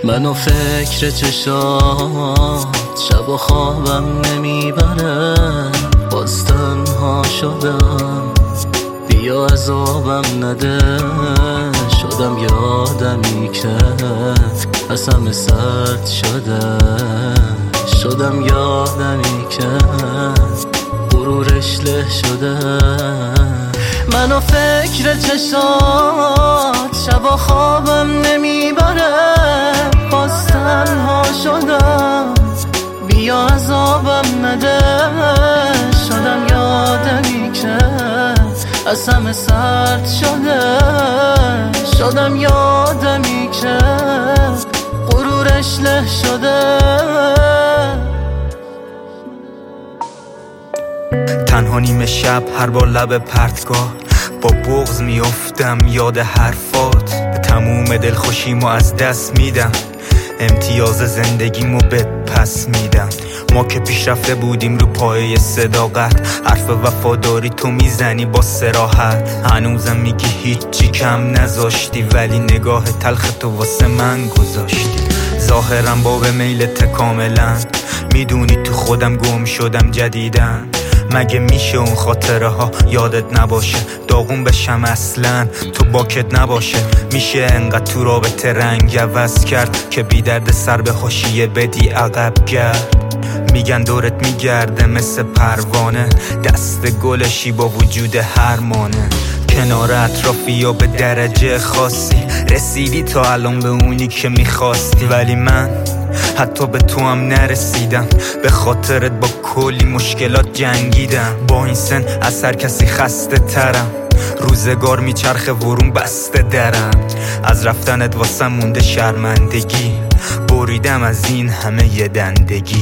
من و فکر چشات شب و خوابم نمیبره، باز تنها شدم، بیا عذابم نده. شدم یادمی که از همه سرد شده، شدم یادمی که غرورش له شده. من و فکر چشات شب و خوابم نمیبره، باز تنها شدم، بیا عذابم نده. شدم یادمی که از همه سرد شده، شدم یادمی که غرورش له شده. تنها نیمه شب هر بار لب پرتگاه، با بغض میافتم یاد حرفات. به تموم دلخوشیمو از دست میدم، امتیاز زندگیمو به پس میدم. ما که پیشرفته بودیم رو پایه صداقت، حرف وفاداری تو میزنی با صراحت. هنوزم میگی هیچی کم نذاشتی، ولی نگاه تلخ تو واسه من گذاشتی. ظاهرم با به میلت کاملا، میدونی تو خودم گم شدم جدیدن. مگه میشه اون خاطره ها یادت نباشه، داغون بشم اصلا تو باکت نباشه؟ میشه انقدر تو رابطه رنگ عوض کرد که بی درد سر به حاشیه بدی عقب گرد؟ میگن دورت میگرده مثل پروانه، دست گلشی با وجود هرمانه. کنار اطرافی یا به درجه خاصی رسیدی تا الان به اونی که میخواستی، ولی من حتی به تو هم نرسیدم. به خاطرت با کلی مشکلات جنگیدم، با این سن از هر کسی خسته ترم. روزگار میچرخه ورون بسته درم، از رفتنت واسه مونده شرمندگی. بریدم از این همه یه دندگی.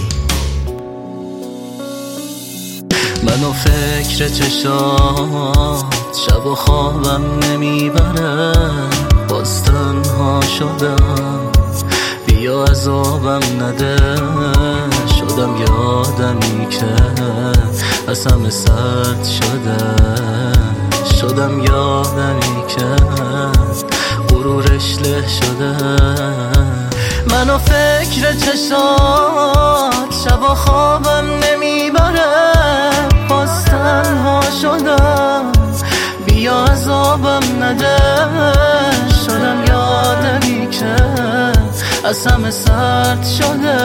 من و فکر چشات شب و خوابم نمیبره، باز تنها شدم، بیا عذابم نده. شدم یادمی که از همه سرد شده، شدم یادمی که غرورش له شده. من و فکر چشات شب و خوابم نمیبره، باز تنها شدم، بیا عذابم نده. شدم یادمی که از همه سرد شده،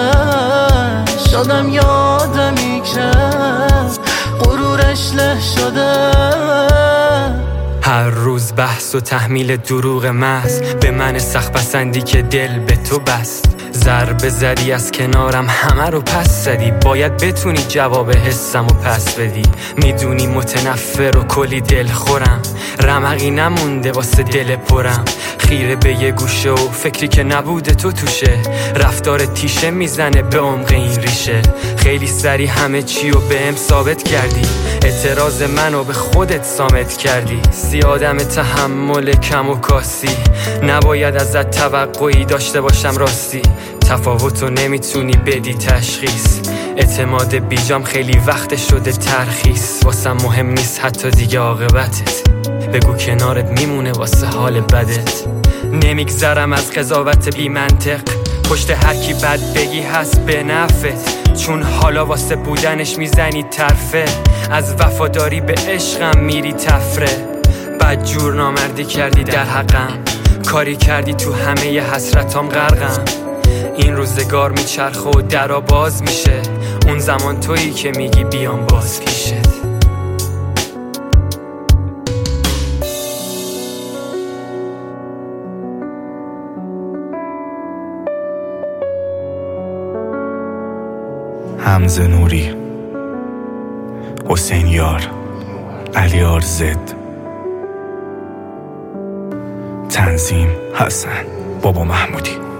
شدم یادمی که غرورش له شده. هر روز بحث و تحمیل دروغ محض، به من سخت پسندی که دل به تو بست. ضربه زدی از کنارم همه رو پس زدی، باید بتونی جواب حسم و پس بدی. میدونی متنفر و کلی دل خورم، رمقی نمونده واسه دل پرم. خیره به یه گوشه و فکری که نبوده تو توشه، رفتار تیشه میزنه به عمق این ریشه. خیلی سری همه چی رو بهم ثابت کردی، اعتراض منو به خودت صامت کردی. زیادم تحمل کم و کاسی، نباید ازت توقعی داشته باشم راستی. تفاوتو نمیتونی بدی تشخیص، اعتماد بیجام خیلی وقت شده ترخیص. واسم مهم نیست حتی دیگه عاقبتت، بگو کنارت میمونه واسه حال بدت. نمیگذرم از قضاوت بی منطق، پشت هر کی بد بگی هست به نفت. چون حالا واسه بودنش میزنی طرفه، از وفاداری به عشقم میری تفره. بد جور نامردی کردی در حقم، کاری کردی تو همه ی حسرتام غرقم. این روزگار میچرخه و درا باز میشه، اون زمان تویی که میگی بیام باز پیشت. حمزه نوری، حسین یار، علیار زد، تنظیم حسن بابا محمودی.